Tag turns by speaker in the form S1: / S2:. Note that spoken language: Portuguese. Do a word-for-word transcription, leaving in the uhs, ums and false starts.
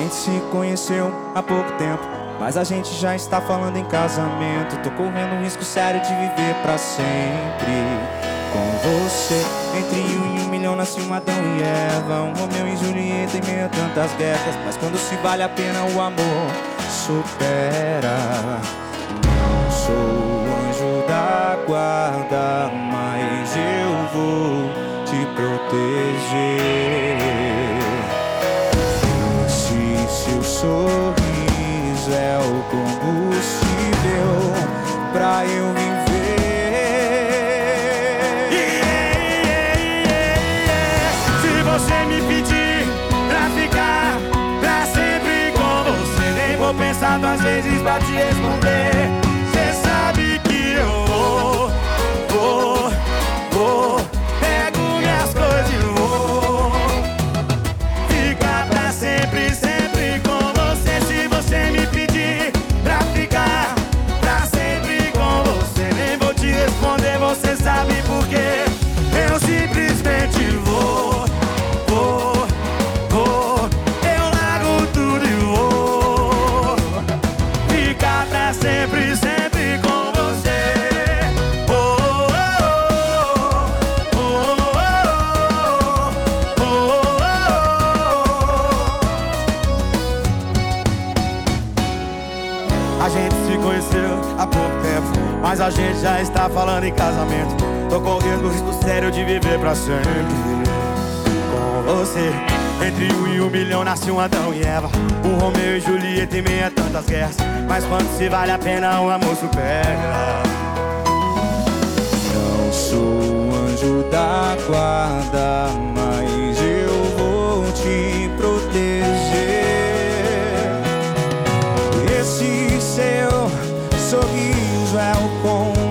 S1: gente se conheceu há pouco tempo, mas a gente já está falando em casamento. Tô correndo um risco sério de viver pra sempre com você. Entre um e um milhão nasce um Adão e Eva, um Romeu e Julieta em meio a tantas guerras. Mas quando se vale a pena o amor supera. Não sou o anjo da guarda, mas eu vou te proteger. Esse seu sorriso é o combustível pra eu viver.
S2: Yeah, yeah, yeah. Se você me pedir pra ficar pra sempre com você, nem vou pensar duas vezes pra te responder. Cê sabe que eu vou, vou, vou, pego minhas coisas e vou ficar pra sempre, sempre com você. Se você me pedir pra ficar pra sempre com você, nem vou te responder, você sabe por quê. Eu simplesmente vou, vou, vou, eu largo tudo e vou ficar pra sempre, sempre com você. Oh, oh, oh, oh, oh, oh, oh. A gente se conheceu há pouco tempo, mas a gente já está falando em casamento. Tô correndo o risco sério de viver pra sempre com você. Entre um e um milhão nasce um Adão e Eva, um Romeu e Julieta em meio a tantas guerras. Mas quando se vale a pena o amor supera.
S1: Não sou o anjo da guarda, mas eu vou te proteger. Esse seu sorriso é o combustível